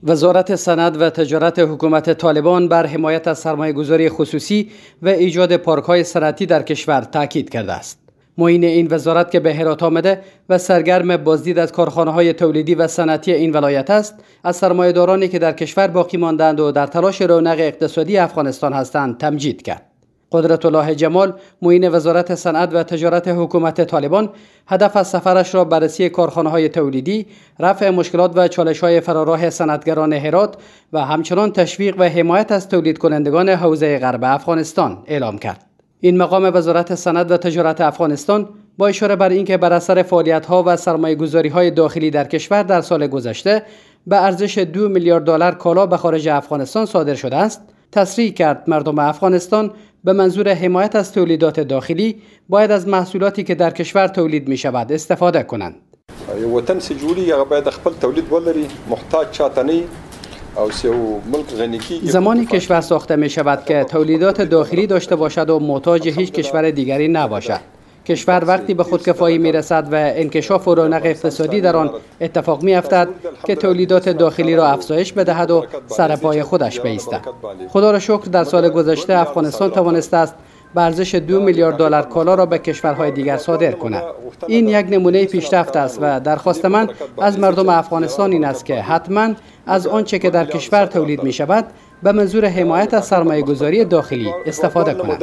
وزارت صنعت و تجارت حکومت طالبان بر حمایت از سرمایه‌گذاری خصوصی و ایجاد پارک‌های صنعتی در کشور تاکید کرده است. معین این وزارت که به هرات آمده و سرگرم بازدید از کارخانه‌های تولیدی و صنعتی این ولایت است، از سرمایه‌دارانی که در کشور باقی ماندند و در تلاش رونق اقتصادی افغانستان هستند تمجید کرد. قدرت الله جمال، معین وزارت صنعت و تجارت حکومت طالبان، هدف از سفرش را بررسی کارخانه‌های تولیدی، رفع مشکلات و چالش‌های فراراه صنعتگران هرات و همچنان تشویق و حمایت از تولید کنندگان حوزه غرب افغانستان اعلام کرد. این مقام وزارت صنعت و تجارت افغانستان با اشاره بر اینکه بر اثر فعالیت‌ها و سرمایه‌گذاری‌های داخلی در کشور در سال گذشته به ارزش 2 میلیارد دلار کالا به خارج افغانستان صادر شده است، تصریح کرد مردم افغانستان به منظور حمایت از تولیدات داخلی باید از محصولاتی که در کشور تولید می شود استفاده کنند. وطن چې جوړي هغه باید خپل تولید ولري، محتاج چاته نه او سیو ملک غنی کیږي. زمانی کشور ساخته می شود که تولیدات داخلی داشته باشد و محتاج هیچ کشور دیگری نباشد. کشور وقتی به خودکفایی می رسد و انکشاف و رونق اقتصادی در آن اتفاق می افتد که تولیدات داخلی را افزایش بدهد و سر پای خودش بایستد. خدا را شکر در سال گذشته افغانستان توانسته است به ارزش 2 میلیارد دلار کالا را به کشورهای دیگر صادر کند. این یک نمونه پیشرفت است و درخواست من از مردم افغانستان این است که حتما از آنچه که در کشور تولید می شود به منظور حمایت از سرمایه‌گذاری داخلی استفاده کنند.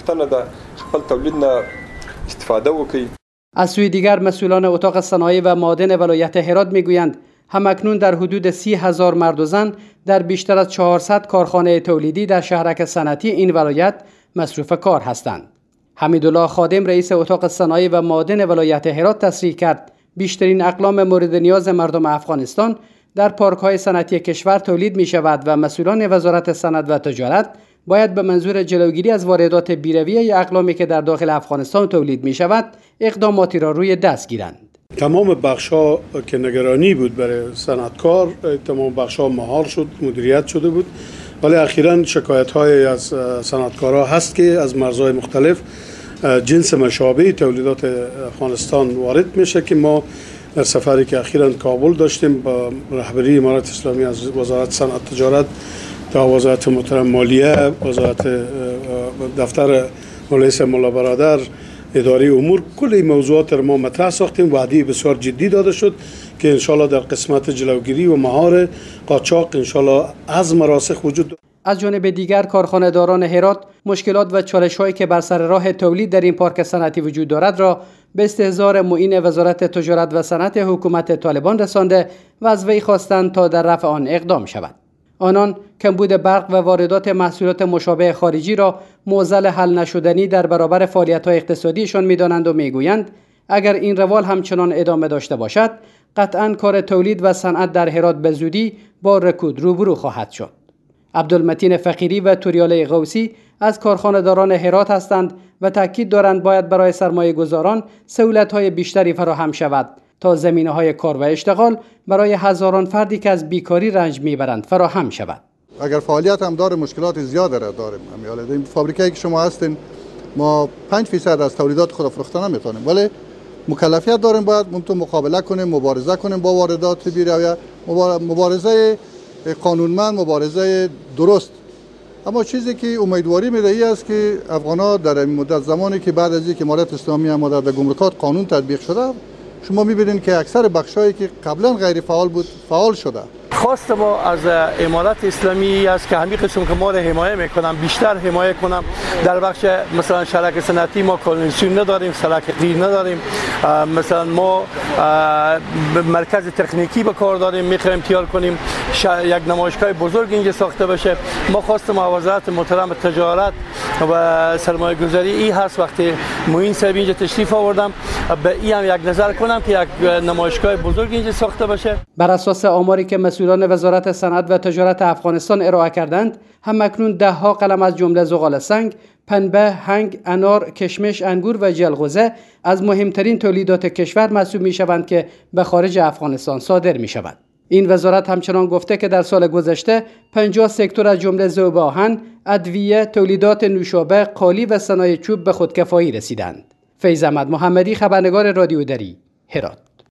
از سوی دیگر مسئولان اتاق صنایع و معادن ولایت هرات میگویند همکنون در حدود 30,000 مرد و زن در بیشتر از 400 کارخانه تولیدی در شهرک صنعتی این ولایت مصروف کار هستند. حمیدالله خادم رئیس اتاق صنایع و معادن ولایت هرات تصریح کرد بیشترین اقلام مورد نیاز مردم افغانستان در پارک‌های صنعتی کشور تولید می شود و مسئولان وزارت صنعت و تجارت باید به منظور جلوگیری از واردات بی‌رویه اقلامی که در داخل افغانستان تولید می شود اقداماتی را روی دست گیرند. تمام بخش‌ها که نگرانی بود برای صنعتکار، تمام بخش‌ها مهار شد، مدیریت شده بود، ولی اخیراً شکایت‌های از صنعتکارها هست که از مرزهای مختلف جنس مشابه تولیدات افغانستان وارد میشه که ما در سفری که اخیراً کابل داشتیم با رهبری امارت اسلامی از وزارت صنعت تجارت تا وزارت محترم مالیه، وزارت دفتر رئیس مولا برادر، اداره امور، کل این موضوعات را ما مطرح ساختیم. وعده بسیار جدی داده شد که انشالله در قسمت جلوگیری و مهار قاچاق انشالله عزم راسخ وجود دارد. از جانب دیگر کارخانه داران هرات مشکلات و چالش‌هایی که بر سر راه تولید در این پارک صنعتی وجود دارد را به استحضار معین وزارت تجارت و صنعت حکومت طالبان رسانده و از وی خواستند تا در رفع آن اقدام شود. آنان کمبود برق و واردات محصولات مشابه خارجی را معضل حل نشدنی در برابر فعالیت‌های اقتصادیشان می‌دانند و می‌گویند اگر این روال همچنان ادامه داشته باشد قطعاً کار تولید و صنعت در هرات به زودی با رکود روبرو خواهد شد. عبدالمتین فقیری و توریاله غوثی از کارخانه‌داران هرات هستند و تاکید دارند باید برای سرمایه‌گذاران سهولت‌های بیشتری فراهم شود تا زمینه‌های کار و اشتغال برای هزاران فردی که از بیکاری رنج میبرند فراهم شود. اگر فعالیت هم داره مشکلات زیاد را داریم. این فابریکایی که شما هستین ما 5% از تولیدات خود فروخته نمیتونیم، ولی مکلفیت داریم باید منتو مقابله کنیم، مبارزه کنیم با واردات بی‌رویه، مبارزه قانونمند، مبارزه درست. اما چیزی که امیدواری می‌دهی است که افغان‌ها در این مدت زمانی که بعد از اینکه امارت اسلامی هم در گمرکات قانون تطبیق شده، شما می‌بینید که اکثر بخشایی که قبلا غیر فعال بود فعال شده. خواست ما از امارت اسلامی است که همین قسم که ما را حمایت میکنم بیشتر حمایت کنم. در بخش مثلا شرکت صنعتی ما کانونسیون نداریم، سرک غیر نداریم، مثلا ما مرکز تکنیکی به کار داریم، میخوایم تیار کنیم یک نمایشگاه بزرگ اینجا ساخته بشه. ما خواستم وزارت محترم تجارت و سرمایه گذاری این هست وقتی معین صاحب اینجا تشریف آوردم به این هم یک نظر کنم که یک نمایشگاه بزرگ اینجا ساخته بشه. بر اساس آماری که مسئولان وزارت صنعت و تجارت افغانستان ارائه کردند همکنون 10 قلم از جمله زغال سنگ، پنبه، هنگ، انار، کشمش، انگور و جلغوزه از مهمترین تولیدات کشور محسوب می شوند که به خارج افغانستان صادر می شود. این وزارت همچنان گفته که در سال گذشته 50 سکتور از جمله ذوب آهن، ادویه، تولیدات نوشابه، قالی و صنایع چوب به خودکفایی رسیدند. فیض احمد محمدی، خبرنگار رادیو دری، هرات.